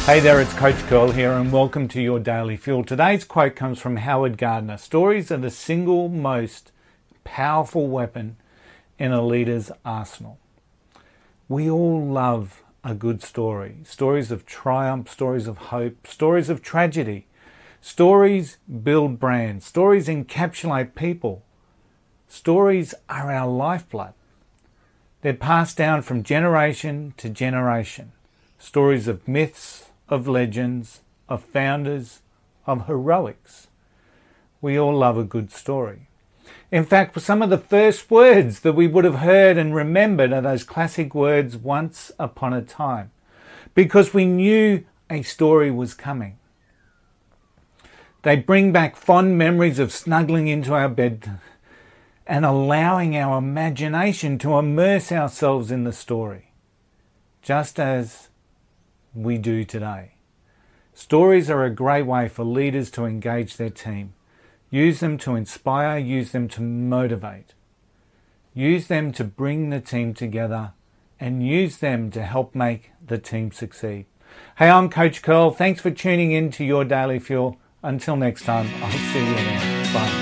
Hey there, it's Coach Curl here and welcome to your Daily Fuel. Today's quote comes from Howard Gardner. Stories are the single most powerful weapon in a leader's arsenal. We all love a good story. Stories of triumph, stories of hope, stories of tragedy. Stories build brands. Stories encapsulate people. Stories are our lifeblood. They're passed down from generation to generation. Stories of myths, of legends, of founders, of heroics. We all love a good story. In fact, some of the first words that we would have heard and remembered are those classic words, once upon a time, because we knew a story was coming. They bring back fond memories of snuggling into our bed and allowing our imagination to immerse ourselves in the story, just as we do today. Stories are a great way for leaders to engage their team. Use them to inspire, use them to motivate. Use them to bring the team together and use them to help make the team succeed. Hey, I'm Coach Curl. Thanks for tuning in to your Daily Fuel. Until next time, I'll see you then. Bye.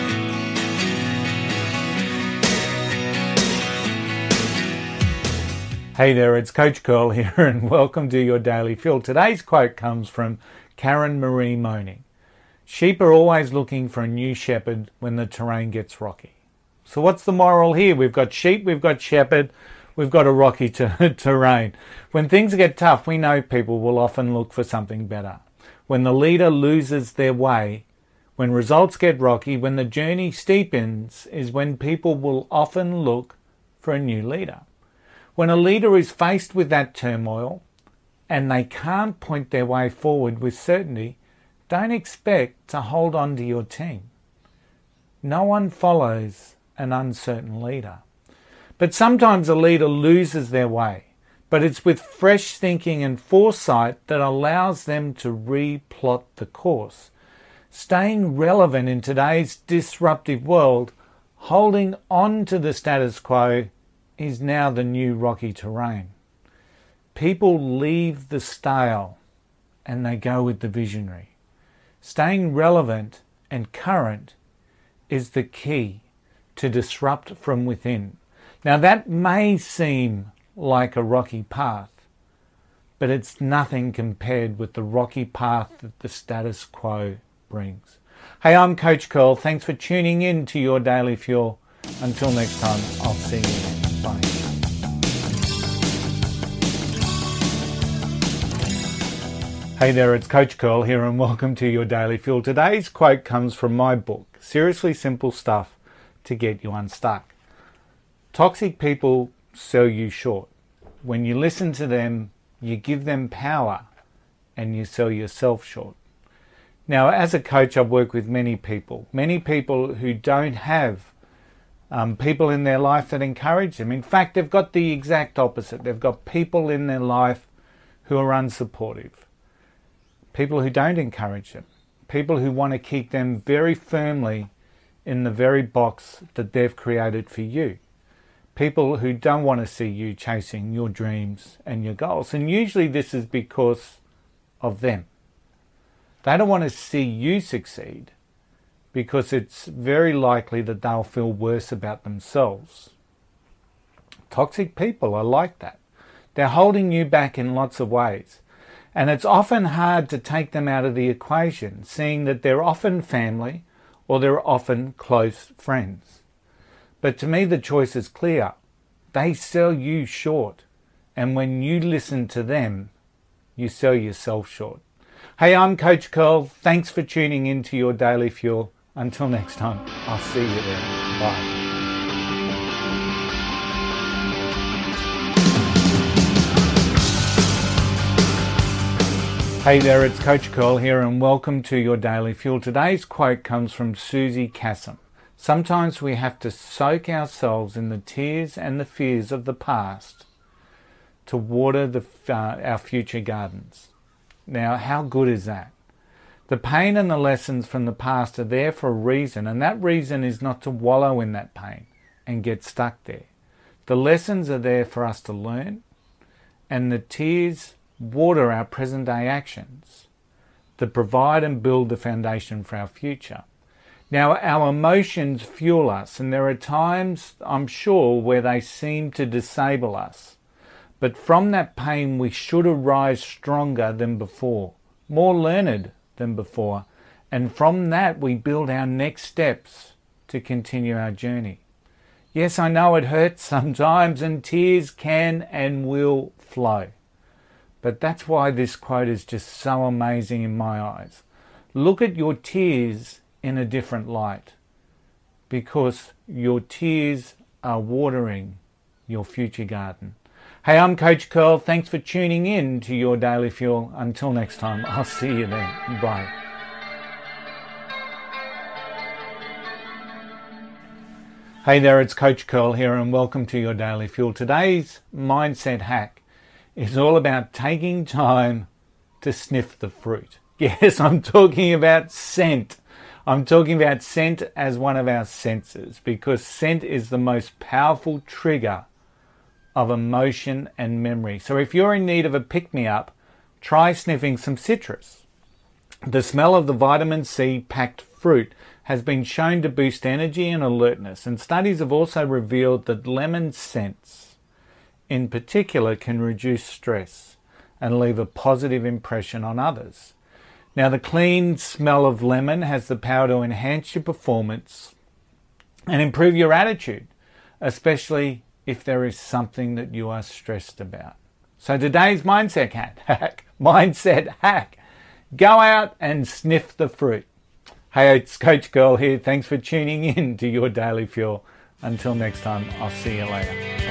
Hey there, it's Coach Curl here and welcome to your Daily Fuel. Today's quote comes from Karen Marie Moning. Sheep are always looking for a new shepherd when the terrain gets rocky. So what's the moral here? We've got sheep, we've got shepherd, we've got a rocky terrain. When things get tough, we know people will often look for something better. When the leader loses their way, when results get rocky, when the journey steepens, is when people will often look for a new leader. When a leader is faced with that turmoil and they can't point their way forward with certainty, don't expect to hold on to your team. No one follows an uncertain leader. But sometimes a leader loses their way, but it's with fresh thinking and foresight that allows them to replot the course. Staying relevant in today's disruptive world, holding on to the status quo is now the new rocky terrain. People leave the stale and they go with the visionary. Staying relevant and current is the key to disrupt from within. Now that may seem like a rocky path, but it's nothing compared with the rocky path that the status quo brings. Hey, I'm Coach Curl. Thanks for tuning in to your Daily Fuel. Until next time, I'll see you then. Bye. Hey there, it's Coach Curl here and welcome to your Daily Fuel. Today's quote comes from my book, Seriously Simple Stuff to Get You Unstuck. Toxic people sell you short. When you listen to them, you give them power and you sell yourself short. Now, as a coach, I've worked with many people who don't have people in their life that encourage them. In fact, they've got the exact opposite. They've got people in their life who are unsupportive. People who don't encourage them. People who want to keep them very firmly in the very box that they've created for you. People who don't want to see you chasing your dreams and your goals. And usually this is because of them. They don't want to see you succeed because it's very likely that they'll feel worse about themselves. Toxic people are like that. They're holding you back in lots of ways. And it's often hard to take them out of the equation, seeing that they're often family or they're often close friends. But to me, the choice is clear. They sell you short. And when you listen to them, you sell yourself short. Hey, I'm Coach Curl. Thanks for tuning in to your Daily Fuel. Until next time, I'll see you there. Bye. Hey there, it's Coach Curl here and welcome to your Daily Fuel. Today's quote comes from Susie Kassem. Sometimes we have to soak ourselves in the tears and the fears of the past to water our future gardens. Now, how good is that? The pain and the lessons from the past are there for a reason, and that reason is not to wallow in that pain and get stuck there. The lessons are there for us to learn, and the tears water our present day actions that provide and build the foundation for our future. Now, our emotions fuel us, and there are times, I'm sure, where they seem to disable us. But from that pain, we should arise stronger than before, more learned than before, and from that we build our next steps to continue our journey. Yes, I know it hurts sometimes, and tears can and will flow. But that's why this quote is just so amazing in my eyes. Look at your tears in a different light, because your tears are watering your future garden. Hey, I'm Coach Curl. Thanks for tuning in to Your Daily Fuel. Until next time, I'll see you then. Bye. Hey there, it's Coach Curl here, and welcome to Your Daily Fuel. Today's mindset hack is all about taking time to sniff the fruit. Yes, I'm talking about scent. I'm talking about scent as one of our senses, because scent is the most powerful trigger of emotion and memory. So if you're in need of a pick-me-up, try sniffing some citrus. The smell of the vitamin C packed fruit has been shown to boost energy and alertness, and studies have also revealed that lemon scents in particular can reduce stress and leave a positive impression on others. Now, the clean smell of lemon has the power to enhance your performance and improve your attitude, especially if there is something that you are stressed about. So today's mindset hack, go out and sniff the fruit. Hey, it's Coach Girl here. Thanks for tuning in to Your Daily Fuel. Until next time, I'll see you later.